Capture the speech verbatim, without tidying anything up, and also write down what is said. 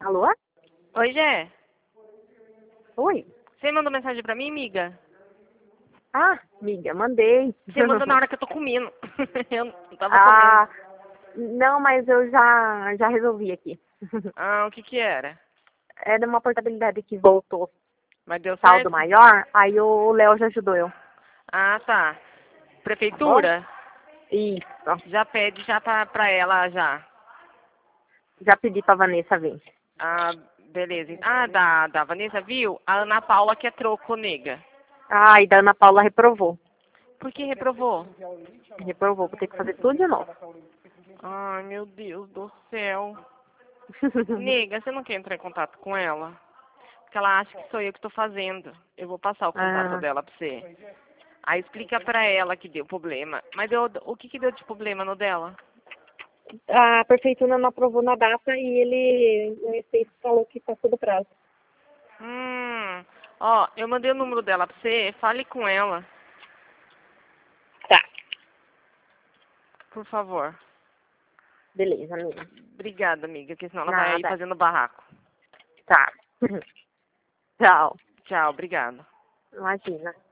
Alô? Oi, Gé. Oi? Você mandou mensagem pra mim, amiga? Ah, amiga, mandei. Você mandou na hora que eu tô comendo. Eu não tava Ah, comendo. não, mas eu já, já resolvi aqui. Ah, o que que era? Era uma portabilidade que voltou Mas deu saldo certo? maior, aí o Léo já ajudou eu. Ah, tá. Tá bom? Prefeitura? Isso. Já pede já pra, pra ela já. Já pedi pra Vanessa vir. Ah, beleza. Ah, da, da Vanessa, viu? A Ana Paula quer troco, nega. Ah, e da Ana Paula reprovou. Por que reprovou? Reprovou, vou ter que fazer tudo de novo. Ai, meu Deus do céu. Nega, você não quer entrar em contato com ela? Porque ela acha que sou eu que tô fazendo. Eu vou passar o contato Ah, dela pra você. Aí explica pra ela que deu problema. Mas deu, o que que deu de problema no dela? a prefeitura não aprovou na data e ele, o Receita falou que passou do prazo. Hum, ó, eu mandei o número dela pra você. Fale com ela, Tá, por favor. beleza, amiga. Obrigada, amiga, porque senão ela vai aí Nada. fazendo barraco. Tá. Tchau. Tchau, obrigada. Imagina.